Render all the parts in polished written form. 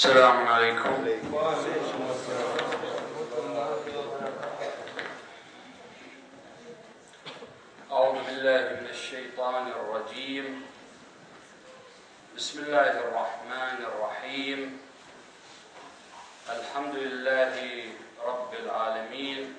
السلام عليكم. أعوذ بالله من الشيطان الرجيم. بسم الله الرحمن الرحيم. الحمد لله رب العالمين.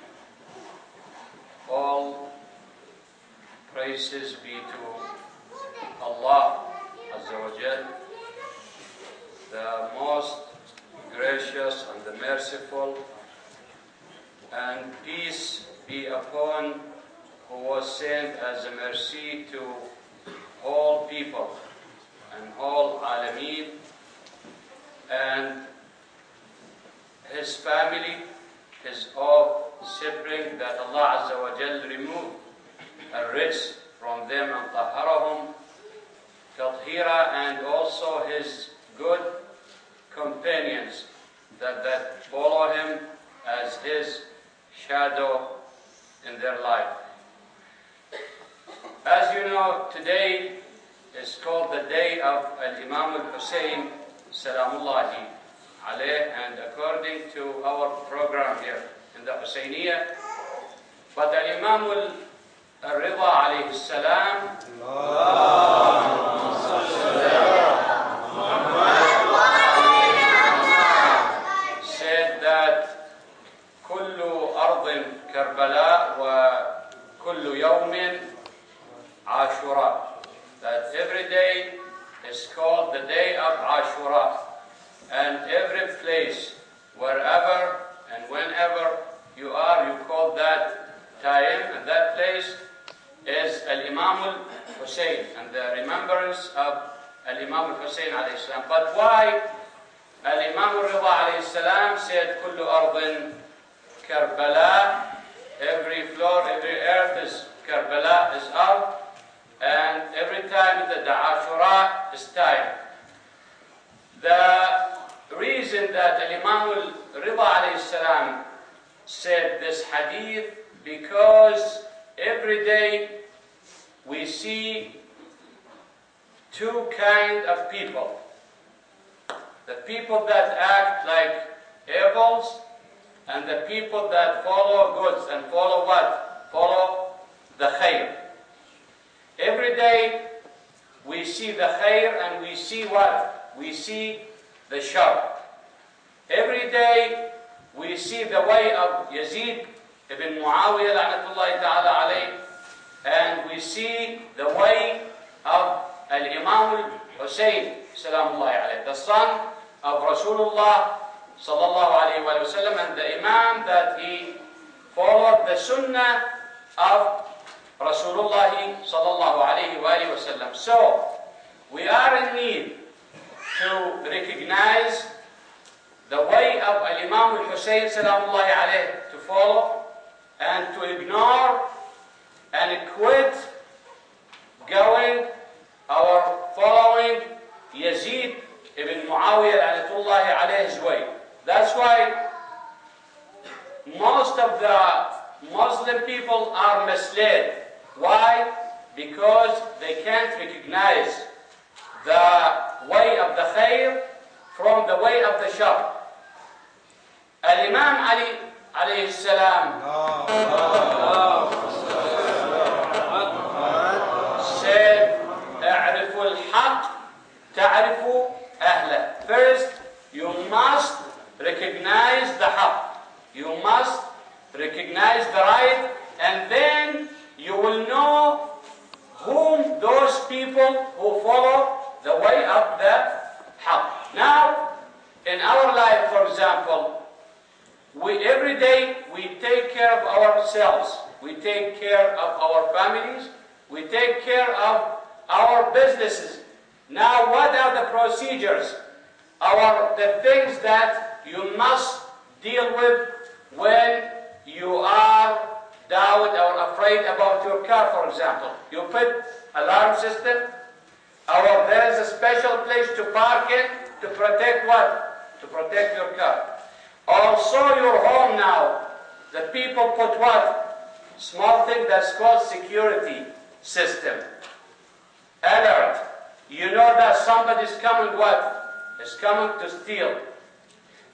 All praises be to Allah Azza wa Jal, the most gracious and the merciful, and peace be upon who was sent as a mercy to all people and all alameen, and his family, his all sibling that Allah Azza wa Jal removed الرجس from them and طهرهم تطهيرا, and also his good companions that follow him as his shadow in their life. As you know, today is called the day of Al-Imam Al-Hussein Salamullahi alayh, and according to our program here in the Husayniyah, but Al-Imam Al-Rida alayhi salam said that كل أرض كربلاء وكل يوم عاشوراء, that every day is called the day of Ashura, and every place, wherever and whenever you are, you call that time and that place is Al-Imam Al-Hussein and the remembrance of Al-Imam Al-Hussein alayhi salam. But why Al-Imam Al-Rida alayhi salam said كل أرض كربلاء, every floor, every earth is Karbala, is earth, and every time the Ashura is time. The reason that Imam Al-Rida alayhi salam said this hadith, because every day we see two kinds of people. The people that act like evils, and the people that follow goods and follow what? Follow the khair. Every day we see the khair and we see what? We see the shar. Every day we see the way of Yazid ibn Muawiyah la'natullahi ta'ala alayh, and we see the way of Al-Imam Al-Hussein salamullahi alayh, the son of Rasulullah sallallahu alayhi wa sallam, and the Imam that he followed the sunnah of Rasulullah sallallahu alayhi wa sallam. So we are in need to recognize the way of Al-Imam Al-Hussein salamullahi alayh to follow, and to ignore and quit going or following Yazid ibn Muawiyah la'natullahi alayh's way. That's why most of the Muslim people are misled. Why? Because they can't recognize the way of the khair from the way of the shar. Al-Imam Ali alayhi salam said, اعرف الحق تعرف أهله. First, you must recognize the haqq. You must recognize the right, and then you will know whom those people who follow the way of the haqq. Now, in our life, for example, every day we take care of ourselves, we take care of our families, we take care of our businesses. Now, what are the procedures? The things that you must deal with when you are doubt or afraid about your car, for example. You put alarm system, or there is a special place to park in to protect what? To protect your car. Also your home now, the people put what? Small thing that's called security system. Alert. You know that somebody's coming what? Is coming to steal.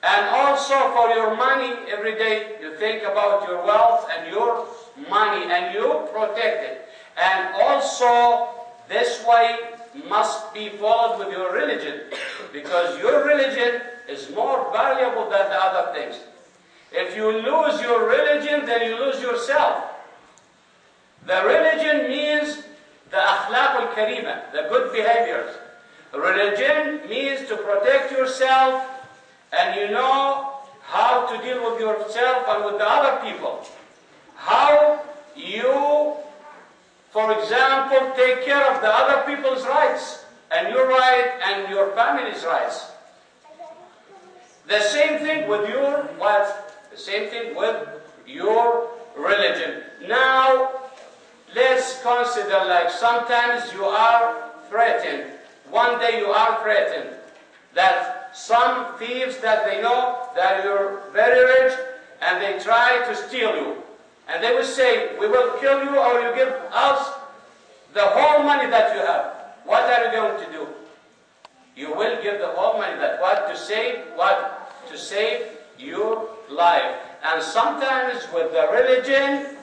And also for your money, every day you think about your wealth and your money and you protect it. And also this way must be followed with your religion, because your religion is more valuable than the other things. If you lose your religion, then you lose yourself. The religion means the akhlaq al-karima, the good behaviors. Religion means to protect yourself, and you know how to deal with yourself and with the other people. How you, for example, take care of the other people's rights, and your right and your family's rights. The same thing with your what? The same thing with your religion. Now, let's consider, like, sometimes you are threatened. One day you are threatened that some thieves that they know that you're very rich and they try to steal you. And they will say, we will kill you or you give us the whole money that you have. What are you going to do? You will give the whole money that what? To save what? To save your life. And sometimes with the religion,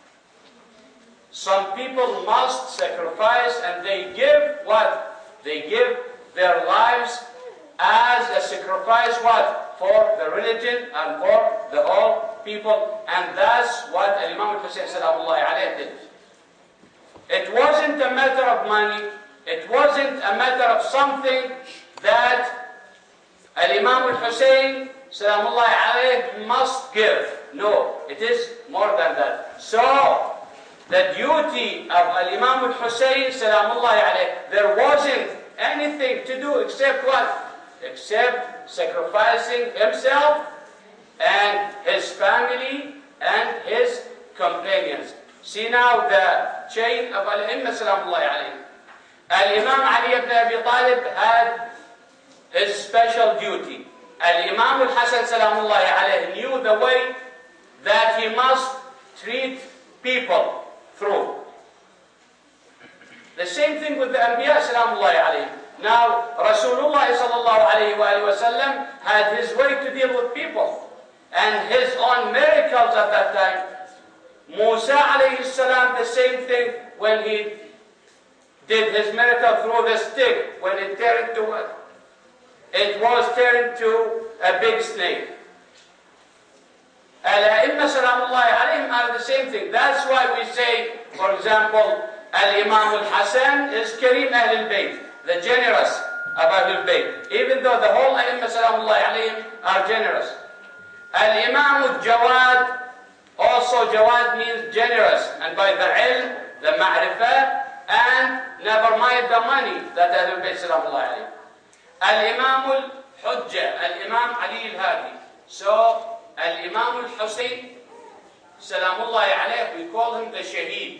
some people must sacrifice and they give what? They give their lives as a sacrifice what? For the religion and for the whole people. And that's what Imam al-Hussein salamullahi alayhi did. It wasn't a matter of money. It wasn't a matter of something that Imam al-Hussein salamullahi alayhi must give. No, it is more than that. So, the duty of Imam al-Hussein salamullahi alayhi, there wasn't anything to do except what? Except sacrificing himself and his family and his companions. See now the chain of Al-Imam salamullahi alayhi. Al-Imam Ali ibn Abi Talib had his special duty. Al-Imam al-Hasan salamullahi alayhi knew the way that he must treat people through. The same thing with the Anbiya salamullahi alayhi. Now, Rasulullah sallallahu alayhi wa sallam had his way to deal with people and his own miracles at that time. Musa alayhi salam, the same thing when he did his miracle through the stick, when it turned to what? It was turned to a big snake. Al-A'imma salamullahi alayhim are the same thing. That's why we say, for example, Al-Imam al-Hasan is Kareem Ahl al-Bayt, the generous of Ahl al-Bayt. Even though the whole A'imma salamullahi alayhim are generous. Al-Imam al-Jawad, also Jawad means generous. And by the ilm, the ma'rifah, and never mind the money that Ahl al-Bayt salamullahi alayhim. Al-Imam al-Hujjah, Al-Imam Ali al-Hadi. So, Al-Imam al-Hussein, salamullahi alayhi, we call him the Shaheed.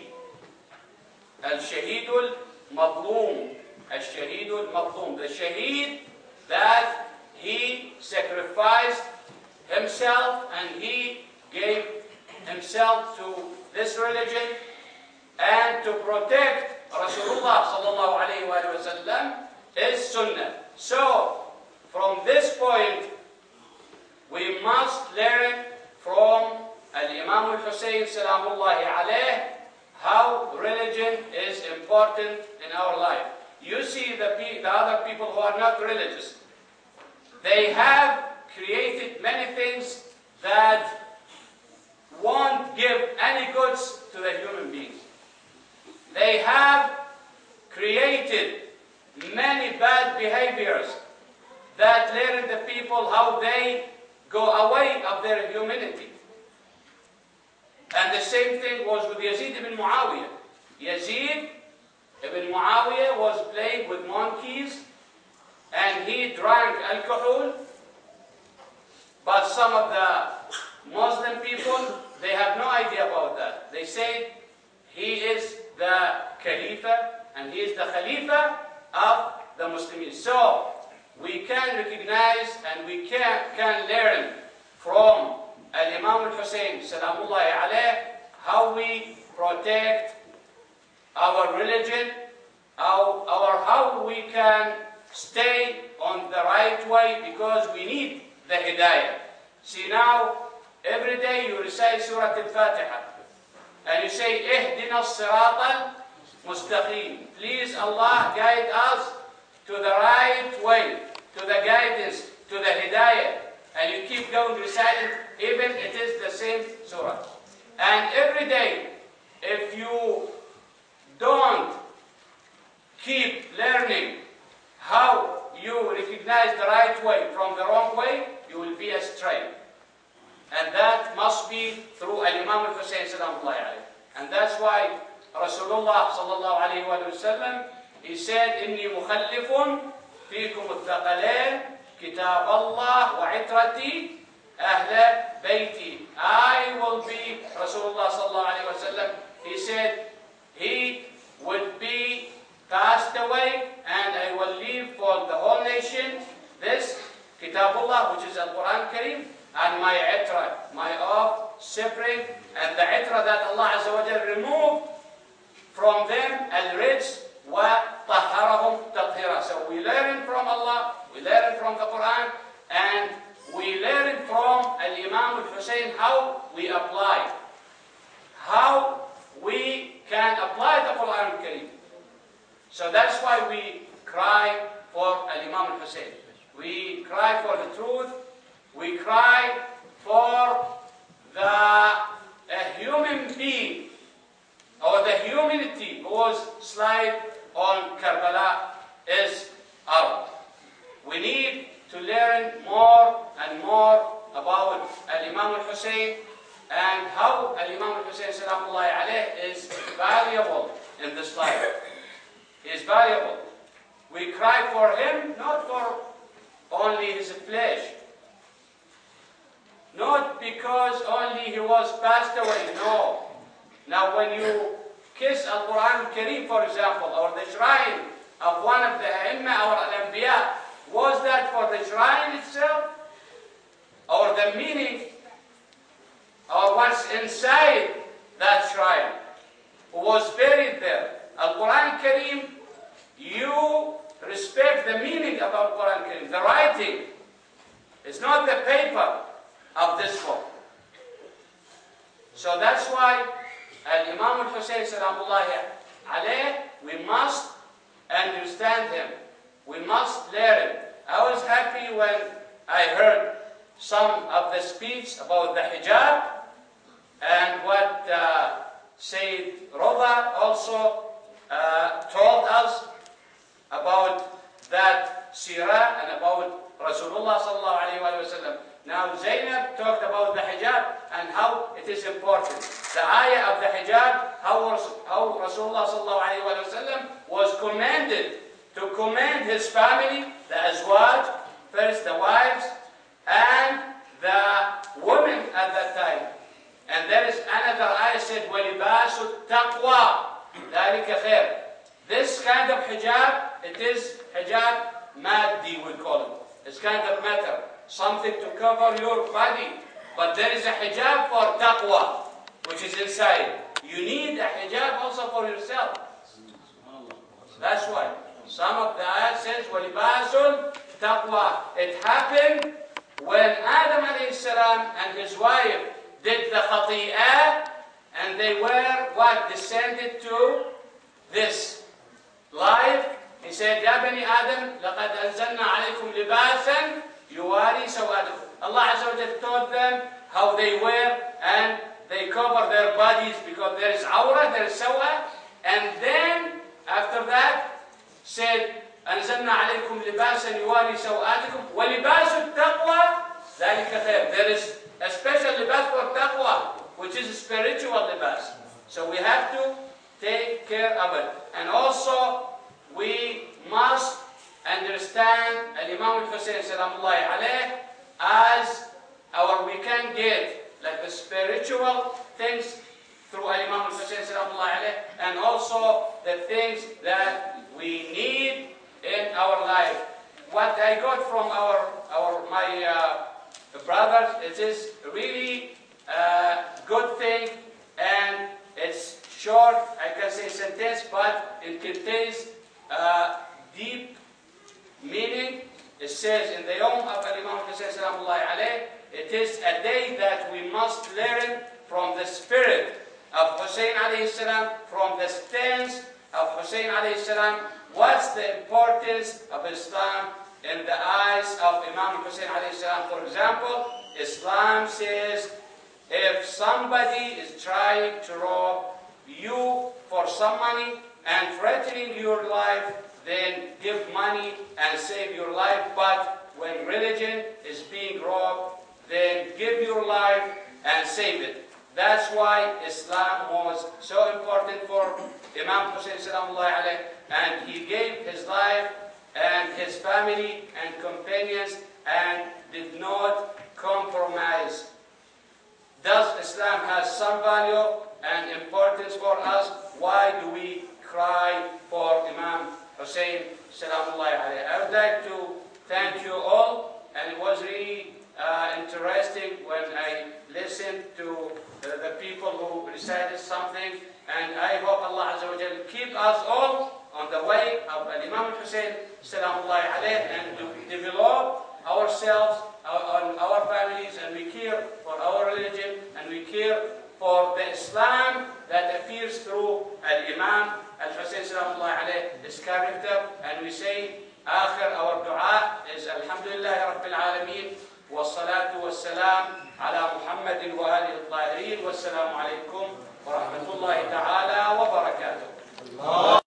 Al-Shaheed al-Madloom. Al-Shaheed al-Madloom. The Shaheed that he sacrificed himself and he gave himself to this religion and to protect Rasulullah sallallahu alayhi wa sallam is Sunnah. So, from this point, we must learn from Al-Imam al-Hussein salamullahi alayhi how religion is important in our life. You see the other people who are not religious. They have created many things that won't give any goods to the human beings. They have created many bad behaviors that lead the people how they go away of their humanity. And the same thing was with Yazid ibn Muawiyah. Yazid ibn Muawiyah was playing with monkeys and he drank alcohol. But some of the Muslim people, they have no idea about that. They say he is the Khalifa and he is the Khalifa of the Muslims. So, we can recognize and we can learn from Al-Imam al-Hussein salamullahi alayhi how we protect our religion, how we can stay on the right way, because we need the Hidayah. See now, every day you recite Surah Al-Fatiha. And you say, Ihdina as-sirata al-mustaqim. Please, Allah, guide us to the right way, to the guidance, to the Hidayah. And you keep going reciting, even it is the same surah. And every day, if you don't keep learning how you recognize the right way from the wrong way, you will be astray. And that must be through Al-Imam Al-Hussein salamullahi alayhi. And that's why Rasulullah sallallahu alayhi wa sallam, he said, إِنِّي مُخَلِّفٌ فِيكُمُ الثَّقَلَيْنِ كِتَابَ اللَّهِ وَعِتْرَتِي أَهْلَ بَيْتِي. I will be, Rasulullah sallallahu alayhi wa sallam, he said, he would be passed away and I will leave for the whole nation this Kitabullah, which is Al-Quran Kareem, and my itra, my separate, and the itra that Allah Azza wa Jal removed from them, al-rijs wa tahharahum tathira. So we learn from Allah, we learn from the Quran, and we learn from Al-Imam Al-Hussein how we apply, how we can apply the Quran Kareem. So that's why we cry for Al-Imam Al-Hussein. We cry for the truth. We cry for the human being or the humanity whose slave on Karbala is Arab. We need to learn more and more about Al-Imam Al-Hussein and how Al-Imam Al-Hussein salamullahi alayhi is valuable in this life. He is valuable. We cry for him not for only his flesh, not because only he was passed away, no. Now when you kiss Al-Quran Kareem, for example, or the shrine of one of the A'imma or Al-Anbiya, was that for the shrine itself? Or the meaning? Or what's inside that shrine? Who was buried there? Al-Quran Kareem, you respect the meaning of Al-Quran Kareem, the writing. It's not the paper of this book. So that's why Al-Imam Al-Hussein salamullahi alayhi, we must understand him. We must learn. I was happy when I heard some of the speech about the hijab and what Sayyid Rida also told us about that seerah and about Rasulullah sallallahu alayhi wa sallam. Now Zainab talked about the hijab and how it is important. The ayah of the hijab, how Rasulullah sallallahu alayhi wa sallam was commanded to command his family, the azwaj, first the wives, and the women at that time. And there is another ayah said, وَلِبَاسُ التَّقْوَى ذَلِكَ خَيْرٌ. This kind of hijab, it is hijab maddi, we call it. It's kind of matter, something to cover your body. But there is a hijab for taqwa, which is inside. You need a hijab also for yourself. That's why. Some of the ayat says, وَلِبَاسُ التَّقْوَى. It happened when Adam alayhi salam and his wife did the khati'ah, and they were what? Descended to this life. He said, Ya bani Adam, لَقَدْ أَنزَلْنَا عَلَيْكُمْ لِبَاسًا يُوَارِي سَوْآتِكُمْ. Allah Azza wa Jalla taught them how they were, and they cover their bodies because there is awrah, there is sawa. And then, after that, said, أَنزَلْنَا عَلَيْكُمْ لِبَاسًا يُوَارِي سَوْآتِكُمْ وَلِبَاسُ التَّقْوَى ذَلِكَ خَيْرٌ. There is a special libas for taqwa, which is a spiritual libas. So we have to take care of it. And also, we must understand Al-Imam Al-Hussein salamullahi alayhi as we can get like the spiritual things through Al-Imam Al-Hussein salamullahi alayhi, and also the things that we need in our life. What I got from my brothers, it is really a good thing, and it's short, I can say sentence, but it contains deep meaning. It says in the Yom of Al-Imam Hussein salamullahi alayh, it is a day that we must learn from the spirit of Hussein alayhi salam, from the stance of Hussein alayhi salam, what's the importance of Islam in the eyes of Imam Hussein alayhi salam. For example, Islam says, if somebody is trying to rob you for some money and threatening your life, then give money and save your life. But when religion is being robbed, then give your life and save it. That's why Islam was so important for Imam Hussein salamullahi alayh, and he gave his life and his family and companions and did not compromise. Does Islam have some value and importance for us? Why do we cry for Imam Hussein salamullahi alayh? I would like to thank you all, and it was really interesting when I listened to the people who recited something, and I hope Allah Azza wa Jalla keep us all on the way of Imam Hussein salamullahi alayh, and to develop ourselves, our families, and we care for our religion, and we care for the Islam that appears through Al-Imam Al-Hussein salamullahi alayh, his character. And we say, آخر our dua is Alhamdulillahi Rabbil Alameen, والصلاة والسلام على محمد وآله الطاهرين, والسلام عليكم ورحمة الله تعالى وبركاته.